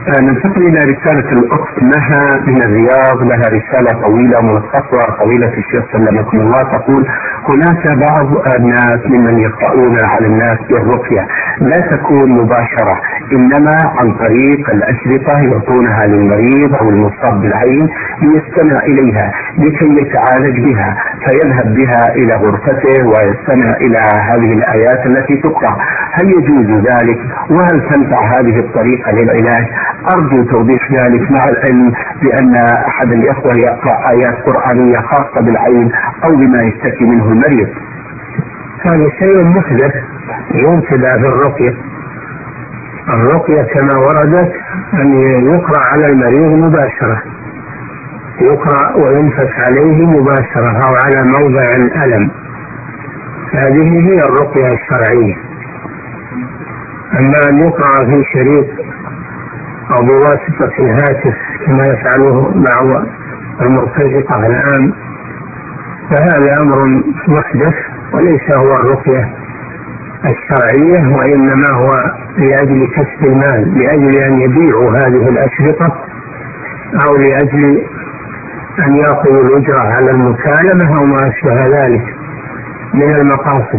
ننتقل إلى رسالة الأخت مها من الرياض. لها رسالة طويلة ملخصة طويلة الشيخ سلمكم الله. تقول: هناك بعض الناس ممن يقرؤون على الناس بالرقية لا تكون مباشرة، إنما عن طريق الأشرطة يعطونها للمريض أو المصاب بالعين ليستمع إليها لكي يتعالج بها، فيذهب بها إلى غرفته ويستمع إلى هذه الآيات التي تقرأ. هل يجوز ذلك؟ وهل تنفع هذه الطريقة للعلاج؟ أرجو توضيح ذلك، مع العلم بأن أحد الإخوة يقرأ آيات قرآنية خاصة بالعين أو بما يشتكي منه المريض. هذا شيء محدث ينتبه في الرقية. الرقية كما وردت أن يقرأ على المريض مباشرة، يقرأ وينفث عليه مباشرة أو على موضع الألم، هذه هي الرقية الشرعية. أما أن يقرأ في شريط أو بواسطة الهاتف كما يفعله بعض المرتزقة الآن فهذا أمر محدث وليس هو الرقية الشرعية، وإنما هو لأجل كسب المال، لأجل أن يبيعوا هذه الأشرطة أو لأجل أن يأخذوا الأجرة على المكالمة أو ما أشبه ذلك من المقاصد.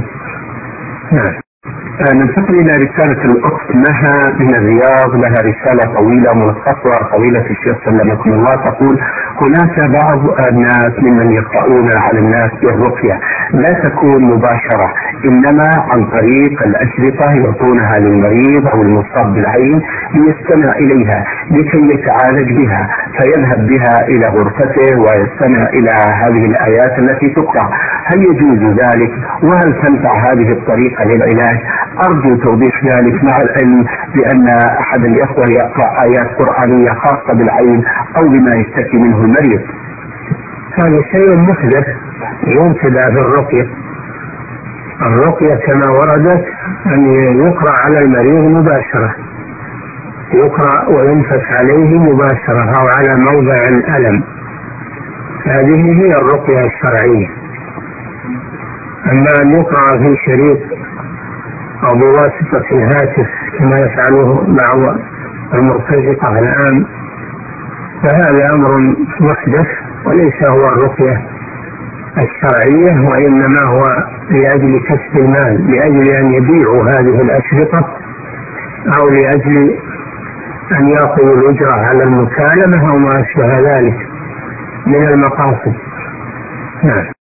ننتقل إلى رسالة الأخت مها من الرياض. لها رسالة طويلة ملخصة طويلة الشيخ سلمكم الله. تقول: هناك بعض الناس ممن يقرؤون على الناس بالرقية لا تكون مباشرة، إنما عن طريق الأشرطة يعطونها للمريض أو المصاب بالعين ليستمع إليها لكي يتعالج بها، فيذهب بها إلى غرفته ويستمع إلى هذه الآيات التي تقرأ. هل يجوز ذلك؟ وهل تنفع هذه الطريقة للعلاج؟ أرجو توضيح ذلك، مع العلم بأن أحد الإخوة يقرأ آيات قرآنية خاصة بالعين أو بما يشتكي منه المريض. هذا شيء محدث ينتبه في الرقية. الرقية كما وردت أن يقرأ على المريض مباشرة، يقرأ وينفث عليه مباشرة أو على موضع الألم، هذه هي الرقية الشرعية. أما أن يقرأ في شريط أو بواسطة الهاتف كما يفعله بعض المرتزقة الآن فهذا أمر محدث وليس هو الرقية الشرعية، وإنما هو لأجل كسب المال، لأجل أن يبيعوا هذه الأشرطة أو لأجل أن يأخذوا الأجرة على المكالمة أو ما أشبه ذلك من المقاصد.